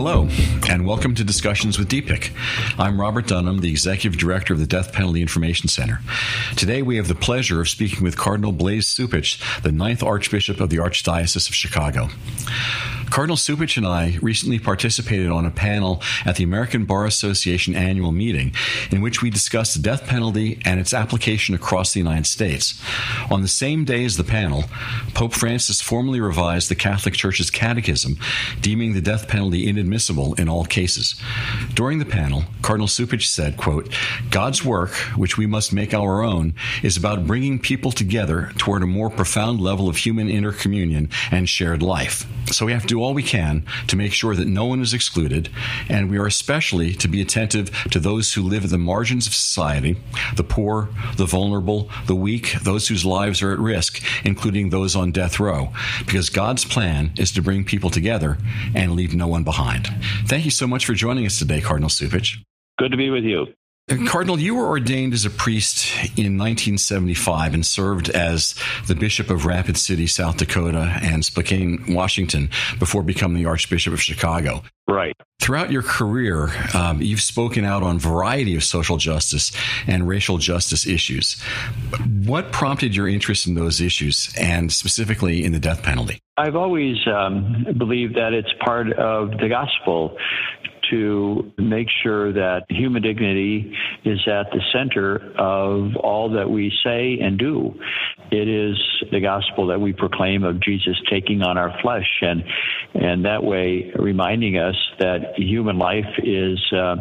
Hello, and welcome to Discussions with Deepak. I'm Robert Dunham, the Executive Director of the Death Penalty Information Center. Today we have the pleasure of speaking with Cardinal Blase Cupich, the 9th Archbishop of the Archdiocese of Chicago. Cardinal Cupich and I recently participated on a panel at the American Bar Association annual meeting in which we discussed the death penalty and its application across the United States. On the same day as the panel, Pope Francis formally revised the Catholic Church's catechism, deeming the death penalty inadmissible in all cases. During the panel, Cardinal Cupich said, quote, "God's work, which we must make our own, is about bringing people together toward a more profound level of human intercommunion and shared life. So we have to do all we can to make sure that no one is excluded, and we are especially to be attentive to those who live at the margins of society, the poor, the vulnerable, the weak, those whose lives are at risk, including those on death row, because God's plan is to bring people together and leave no one behind." Thank you so much for joining us today, Cardinal Cupich. Good to be with you. Cardinal, you were ordained as a priest in 1975 and served as the Bishop of Rapid City, South Dakota, and Spokane, Washington, before becoming the Archbishop of Chicago. Right. Throughout your career, you've spoken out on a variety of social justice and racial justice issues. What prompted your interest in those issues, and specifically in the death penalty? I've always believed that it's part of the gospel to make sure that human dignity is at the center of all that we say and do. It is the gospel that we proclaim of Jesus taking on our flesh, and that way reminding us that human life is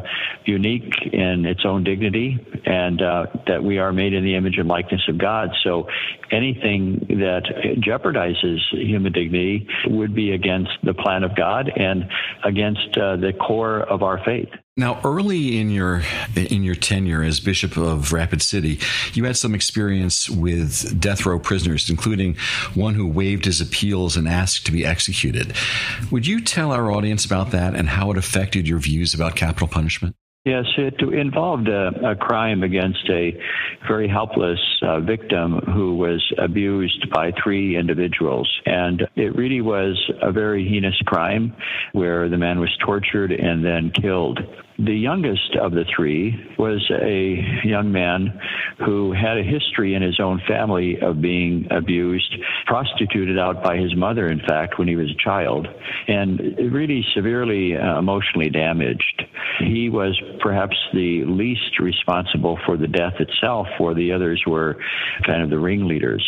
unique in its own dignity, and that we are made in the image and likeness of God. So anything that jeopardizes human dignity would be against the plan of God and against the core of our faith. Now, early in your tenure as Bishop of Rapid City, you had some experience with death row prisoners, including one who waived his appeals and asked to be executed. Would you tell our audience about that and how it affected your views about capital punishment? Yes, it involved a crime against a very helpless victim who was abused by 3 individuals. And it really was a very heinous crime where the man was tortured and then killed. The youngest of the 3 was a young man who had a history in his own family of being abused, prostituted out by his mother, in fact, when he was a child, and really severely emotionally damaged. He was perhaps the least responsible for the death itself, for the others were kind of the ringleaders.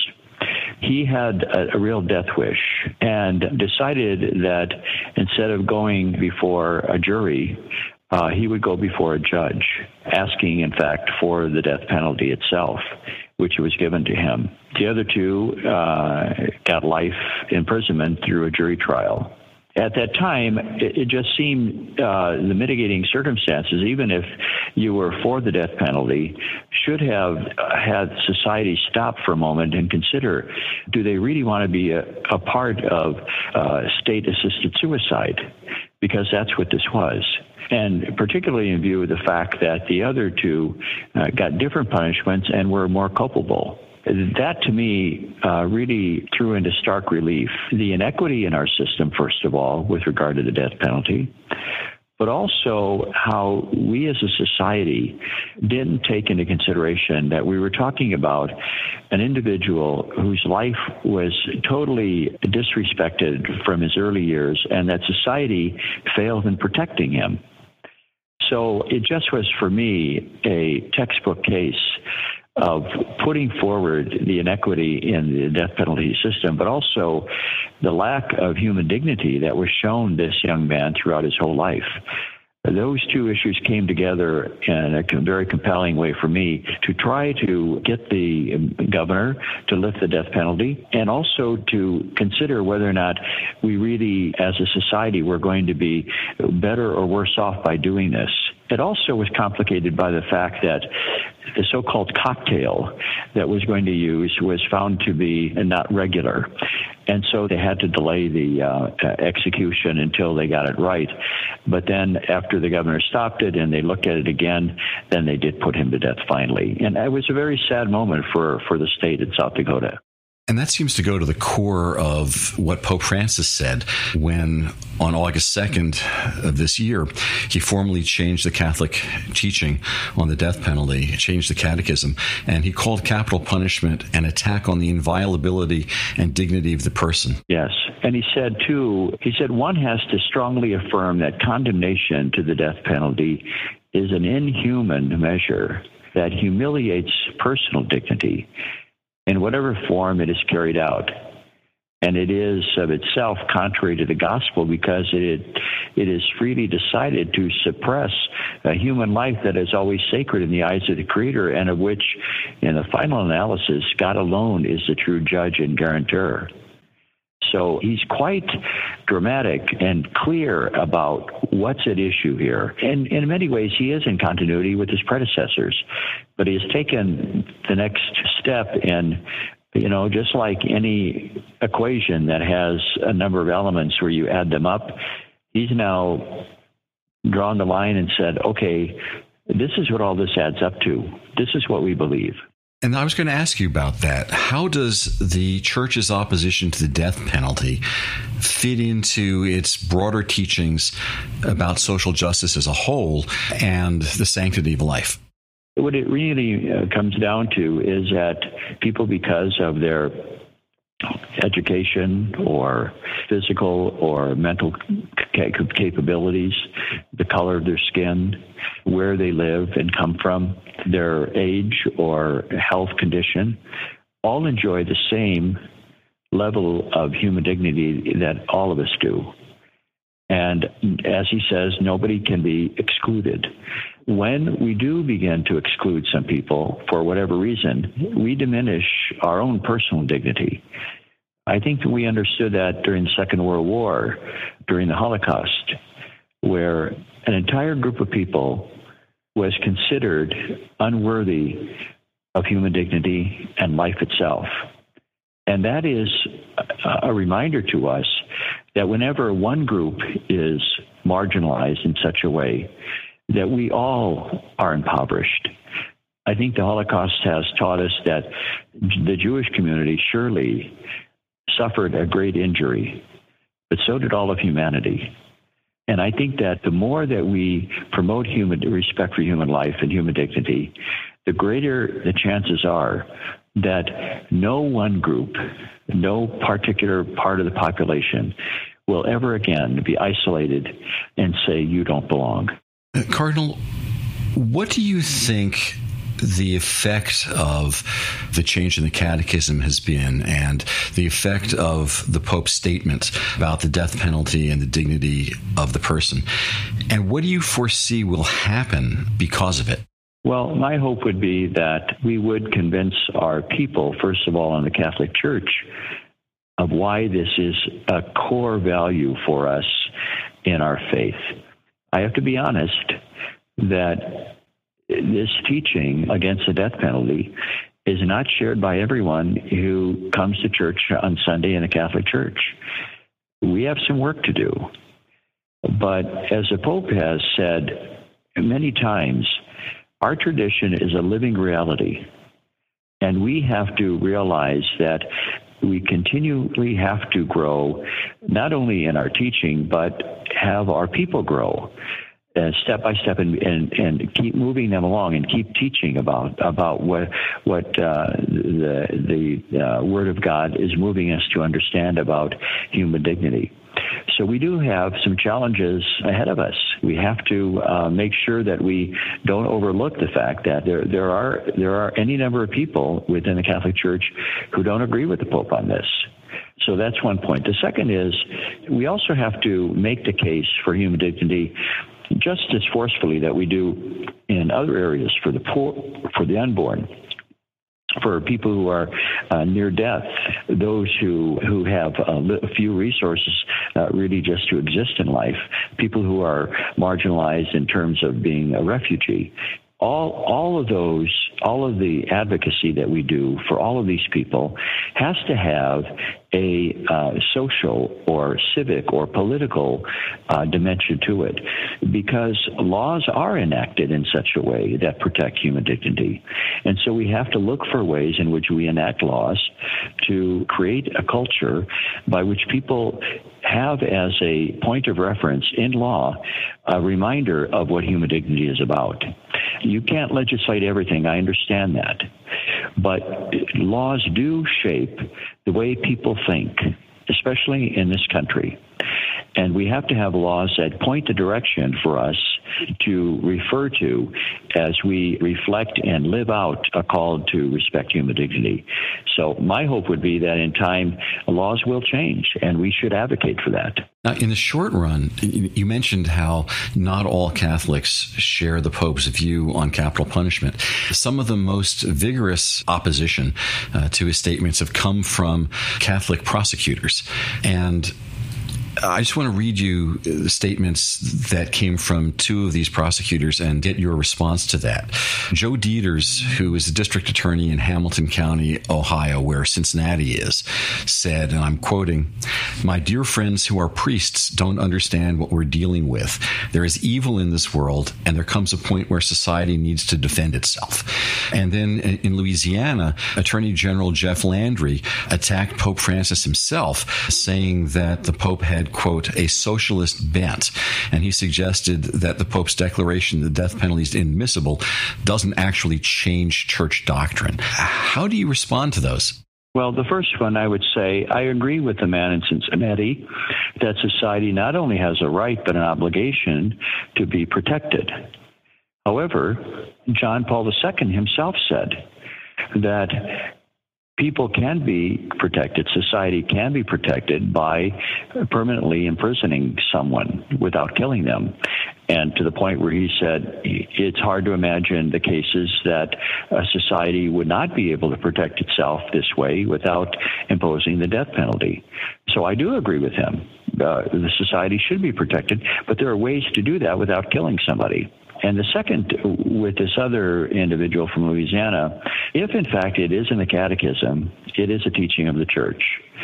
He had a real death wish and decided that instead of going before a jury, he would go before a judge, asking, in fact, for the death penalty itself, which was given to him. The other 2 got life imprisonment through a jury trial. At that time, it just seemed the mitigating circumstances, even if you were for the death penalty, should have had society stop for a moment and consider, do they really want to be a part of state-assisted suicide? Because that's what this was. And particularly in view of the fact that the other 2 got different punishments and were more culpable. That, to me, really threw into stark relief the inequity in our system, first of all, with regard to the death penalty, but also how we as a society didn't take into consideration that we were talking about an individual whose life was totally disrespected from his early years, and that society failed in protecting him. So it just was, for me, a textbook case of putting forward the inequity in the death penalty system, but also the lack of human dignity that was shown this young man throughout his whole life. Those 2 issues came together in a very compelling way for me to try to get the governor to lift the death penalty, and also to consider whether or not we really, as a society, were going to be better or worse off by doing this. It also was complicated by the fact that the so-called cocktail that was going to use was found to be not regular. And so they had to delay the execution until they got it right. But then after the governor stopped it and they looked at it again, then they did put him to death finally. And it was a very sad moment for the state in South Dakota. And that seems to go to the core of what Pope Francis said when on August 2nd of this year, he formally changed the Catholic teaching on the death penalty, changed the catechism, and he called capital punishment an attack on the inviolability and dignity of the person. Yes. And he said, one has to strongly affirm that condemnation to the death penalty is an inhuman measure that humiliates personal dignity in whatever form it is carried out. And it is of itself contrary to the gospel because it is freely decided to suppress a human life that is always sacred in the eyes of the Creator, and of which, in the final analysis, God alone is the true judge and guarantor. So he's quite dramatic and clear about what's at issue here. And in many ways, he is in continuity with his predecessors, but he has taken the next step in, just like any equation that has a number of elements where you add them up, he's now drawn the line and said, okay, this is what all this adds up to. This is what we believe. And I was going to ask you about that. How does the church's opposition to the death penalty fit into its broader teachings about social justice as a whole and the sanctity of life? What it really comes down to is that people, because of their education or physical or mental capabilities, the color of their skin, where they live and come from, their age or health condition, all enjoy the same level of human dignity that all of us do. And as he says, nobody can be excluded. When we do begin to exclude some people for whatever reason, we diminish our own personal dignity. I think that we understood that during the Second World War, during the Holocaust, where an entire group of people was considered unworthy of human dignity and life itself. And that is a reminder to us that whenever one group is marginalized in such a way, that we all are impoverished. I think the Holocaust has taught us that the Jewish community surely suffered a great injury, but so did all of humanity. And I think that the more that we promote respect for human life and human dignity, the greater the chances are that no one group, no particular part of the population will ever again be isolated and say, you don't belong. Cardinal, what do you think the effect of the change in the catechism has been, and the effect of the Pope's statement about the death penalty and the dignity of the person? And what do you foresee will happen because of it? Well, my hope would be that we would convince our people, first of all, in the Catholic Church, of why this is a core value for us in our faith. I have to be honest that this teaching against the death penalty is not shared by everyone who comes to church on Sunday in the Catholic Church. We have some work to do. But as the Pope has said many times, our tradition is a living reality. And we have to realize that we continually have to grow, not only in our teaching, but have our people grow. Step by step, and keep moving them along, and keep teaching about what the Word of God is moving us to understand about human dignity. So we do have some challenges ahead of us. We have to make sure that we don't overlook the fact that there are any number of people within the Catholic Church who don't agree with the Pope on this. So that's one point. The second is we also have to make the case for human dignity just as forcefully that we do in other areas for the poor, for the unborn, for people who are near death, those who have a few resources really just to exist in life, people who are marginalized in terms of being a refugee. All of the advocacy that we do for all of these people has to have a social or civic or political dimension to it, because laws are enacted in such a way that protect human dignity. And so we have to look for ways in which we enact laws to create a culture by which people have as a point of reference in law a reminder of what human dignity is about. You can't legislate everything, I understand that. But laws do shape the way people think, especially in this country. And we have to have laws that point the direction for us to refer to as we reflect and live out a call to respect human dignity. So my hope would be that in time, laws will change, and we should advocate for that. Now, in the short run, you mentioned how not all Catholics share the Pope's view on capital punishment. Some of the most vigorous opposition to his statements have come from Catholic prosecutors. And I just want to read you the statements that came from two of these prosecutors and get your response to that. Joe Dieters, who is a district attorney in Hamilton County, Ohio, where Cincinnati is, said, and I'm quoting, "My dear friends who are priests don't understand what we're dealing with. There is evil in this world, and there comes a point where society needs to defend itself." And then in Louisiana, Attorney General Jeff Landry attacked Pope Francis himself, saying that the Pope had, quote, a socialist bent. And he suggested that the Pope's declaration the death penalty is inadmissible doesn't actually change church doctrine. How do you respond to those? Well, the first one, I would say, I agree with the man in Cincinnati that society not only has a right but an obligation to be protected. However, John Paul II himself said that people can be protected, society can be protected by permanently imprisoning someone without killing them. And to the point where he said it's hard to imagine the cases that a society would not be able to protect itself this way without imposing the death penalty. So I do agree with him. The society should be protected, but there are ways to do that without killing somebody. And the second, with this other individual from Louisiana, if in fact it is in the catechism, it is a teaching of the church.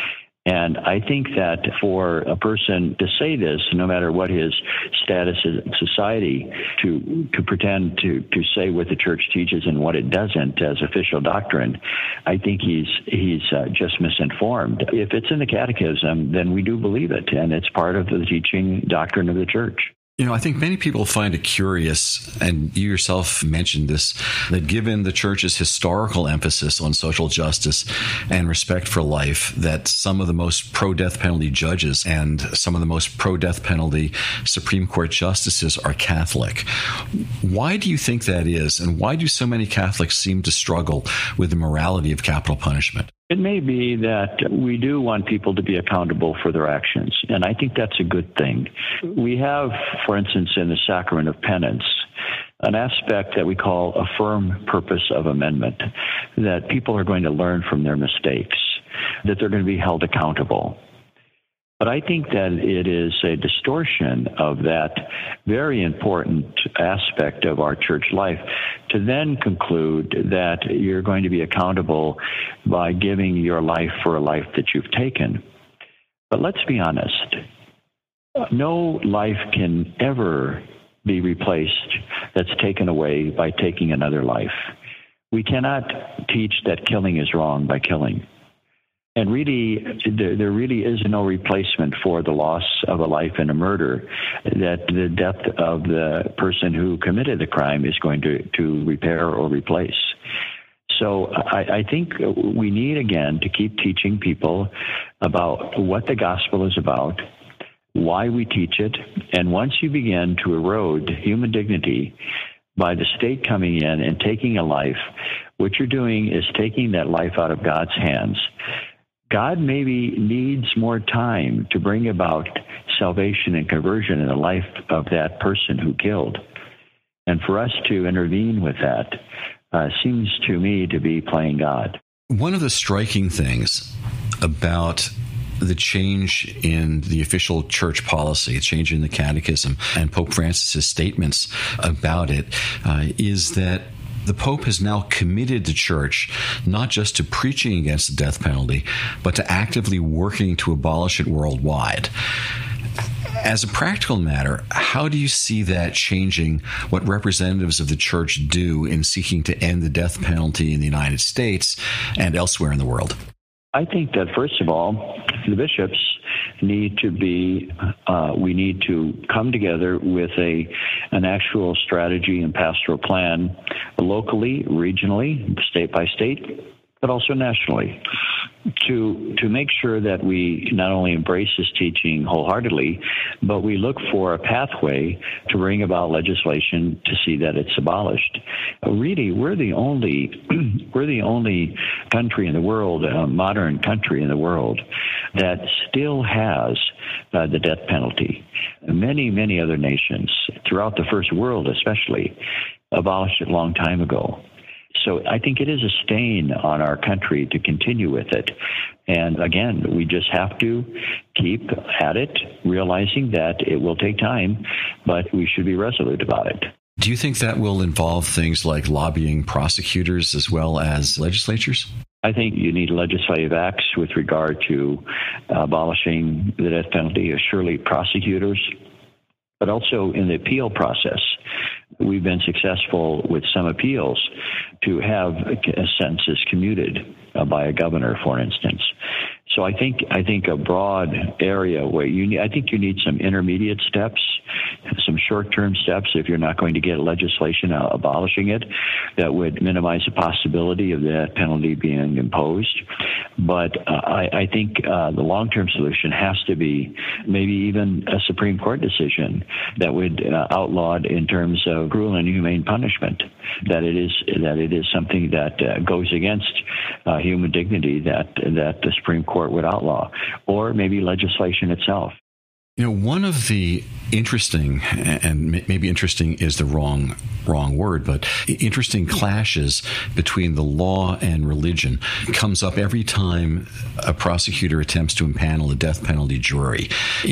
And I think that for a person to say this, no matter what his status in society, to pretend to say what the church teaches and what it doesn't as official doctrine, I think he's just misinformed. If it's in the catechism, then we do believe it, and it's part of the teaching doctrine of the church. You know, I think many people find it curious, and you yourself mentioned this, that given the church's historical emphasis on social justice and respect for life, that some of the most pro-death penalty judges and some of the most pro-death penalty Supreme Court justices are Catholic. Why do you think that is, and why do so many Catholics seem to struggle with the morality of capital punishment? It may be that we do want people to be accountable for their actions, and I think that's a good thing. We have, for instance, in the sacrament of penance, an aspect that we call a firm purpose of amendment, that people are going to learn from their mistakes, that they're going to be held accountable. But I think that it is a distortion of that very important aspect of our church life to then conclude that you're going to be accountable by giving your life for a life that you've taken. But let's be honest. No life can ever be replaced that's taken away by taking another life. We cannot teach that killing is wrong by killing. And really, there really is no replacement for the loss of a life in a murder that the death of the person who committed the crime is going to repair or replace. So I think we need, again, to keep teaching people about what the gospel is about, why we teach it, and once you begin to erode human dignity by the state coming in and taking a life, what you're doing is taking that life out of God's hands. God maybe needs more time to bring about salvation and conversion in the life of that person who killed. And for us to intervene with that seems to me to be playing God. One of the striking things about the change in the official church policy, change in the catechism, and Pope Francis's statements about it is that The Pope has now committed the Church not just to preaching against the death penalty, but to actively working to abolish it worldwide. As a practical matter, how do you see that changing what representatives of the Church do in seeking to end the death penalty in the United States and elsewhere in the world? I think that, first of all, the bishops need to we need to come together with an actual strategy and pastoral plan locally, regionally, state by state, but also nationally, to make sure that we not only embrace this teaching wholeheartedly, but we look for a pathway to bring about legislation to see that it's abolished. Really, we're the only country in the world, a modern country in the world, that still has the death penalty. Many, many other nations throughout the first world especially abolished it a long time ago. So I think it is a stain on our country to continue with it. And again, we just have to keep at it, realizing that it will take time, but we should be resolute about it. Do you think that will involve things like lobbying prosecutors as well as legislatures? I think you need legislative acts with regard to abolishing the death penalty, surely prosecutors, but also in the appeal process. We've been successful with some appeals to have sentences commuted by a governor, for instance. So I think a broad area where you need some intermediate steps, some short-term steps if you're not going to get legislation abolishing it that would minimize the possibility of the penalty being imposed. But I think the long-term solution has to be maybe even a Supreme Court decision that would outlaw it in terms of cruel and inhumane punishment. That it is something that goes against human dignity that the Supreme Court would outlaw, or maybe legislation itself. You know, one of the interesting, and maybe interesting is the wrong word, but interesting clashes between the law and religion comes up every time a prosecutor attempts to impanel a death penalty jury.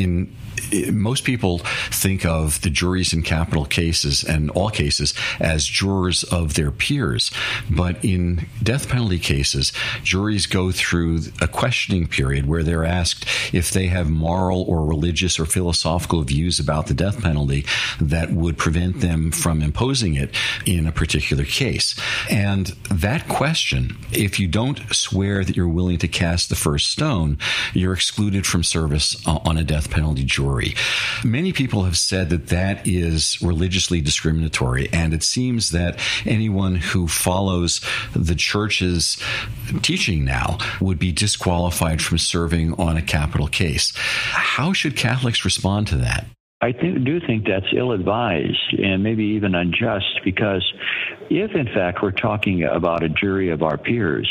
Most people think of the juries in capital cases and all cases as jurors of their peers. But in death penalty cases, juries go through a questioning period where they're asked if they have moral or religious or philosophical views about the death penalty that would prevent them from imposing it in a particular case. And that question, if you don't swear that you're willing to cast the first stone, you're excluded from service on a death penalty jury. Many people have said that is religiously discriminatory, and it seems that anyone who follows the church's teaching now would be disqualified from serving on a capital case. How should Catholics respond to that? I do think that's ill-advised and maybe even unjust, because if, in fact, we're talking about a jury of our peers,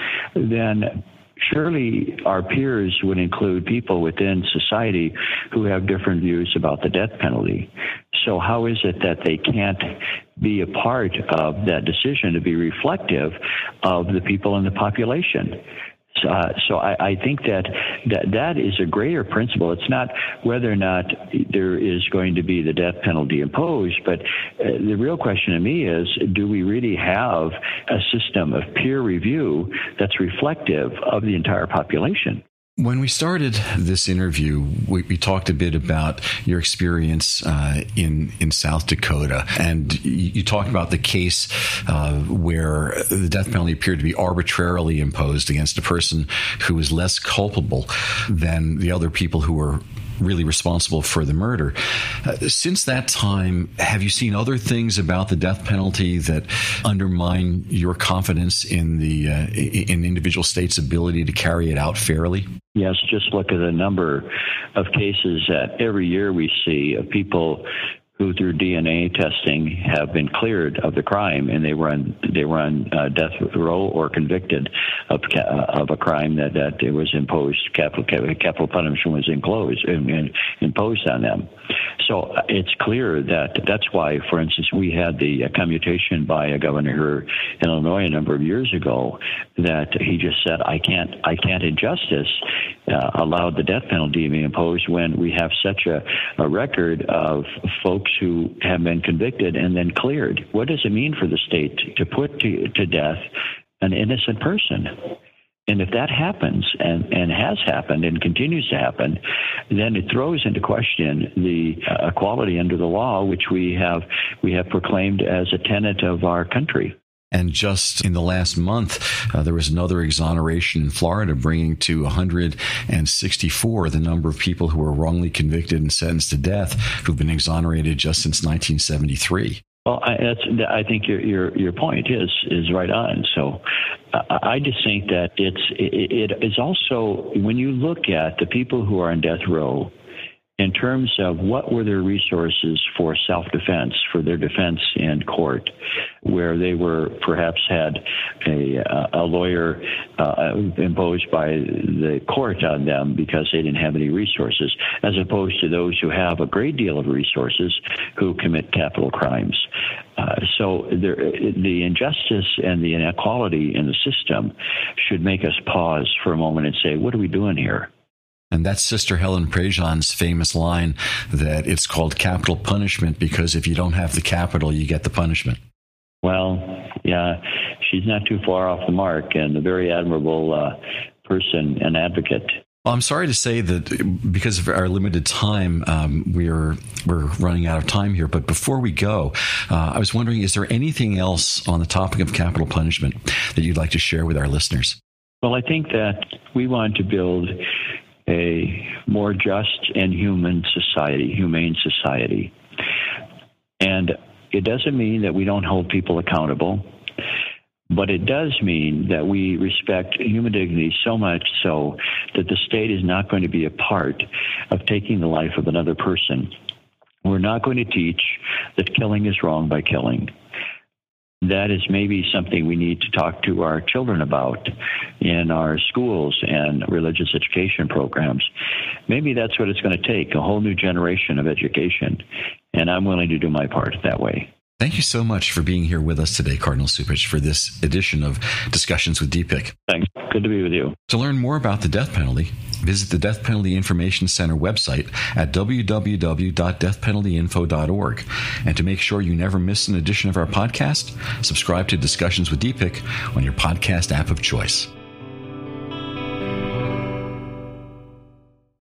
then surely our peers would include people within society who have different views about the death penalty. So how is it that they can't be a part of that decision to be reflective of the people in the population? So I think that is a greater principle. It's not whether or not there is going to be the death penalty imposed, but the real question to me is, do we really have a system of peer review that's reflective of the entire population? When we started this interview, we talked a bit about your experience in South Dakota, and you talked about the case where the death penalty appeared to be arbitrarily imposed against a person who was less culpable than the other people who were really responsible for the murder. Since that time, have you seen other things about the death penalty that undermine your confidence in in individual states' ability to carry it out fairly? Yes, just look at the number of cases that every year we see of people who through DNA testing have been cleared of the crime, and they were on death row or convicted of a crime that it was imposed, capital punishment was imposed on them. So it's clear that's why, for instance, we had the commutation by a governor here in Illinois a number of years ago that he just said, I can't in justice allow the death penalty to be imposed when we have such a record of folks who have been convicted and then cleared. What does it mean for the state to put to death an innocent person? And if that happens, and has happened and continues to happen, then it throws into question the equality under the law, which we have proclaimed as a tenet of our country. And just in the last month, there was another exoneration in Florida, bringing to 164 the number of people who were wrongly convicted and sentenced to death who've been exonerated just since 1973. Well, I think your point is right on. So I just think that it is also, when you look at the people who are on death row, in terms of what were their resources for self-defense, for their defense in court, where they were perhaps had a lawyer imposed by the court on them because they didn't have any resources, as opposed to those who have a great deal of resources who commit capital crimes. So the injustice and the inequality in the system should make us pause for a moment and say, what are we doing here? And that's Sister Helen Prejean's famous line that it's called capital punishment because if you don't have the capital, you get the punishment. Well, yeah, she's not too far off the mark, and a very admirable person and advocate. Well, I'm sorry to say that because of our limited time, we're running out of time here. But before we go, I was wondering, is there anything else on the topic of capital punishment that you'd like to share with our listeners? Well, I think that we want to build a more just and humane society. And it doesn't mean that we don't hold people accountable, but it does mean that we respect human dignity so much so that the state is not going to be a part of taking the life of another person. We're not going to teach that killing is wrong by killing. That is maybe something we need to talk to our children about in our schools and religious education programs. Maybe that's what it's going to take, a whole new generation of education. And I'm willing to do my part that way. Thank you so much for being here with us today, Cardinal Cupich, for this edition of Discussions with DPIC. Thanks. Good to be with you. To learn more about the death penalty, visit the Death Penalty Information Center website at www.deathpenaltyinfo.org. And to make sure you never miss an edition of our podcast, subscribe to Discussions with DPIC on your podcast app of choice.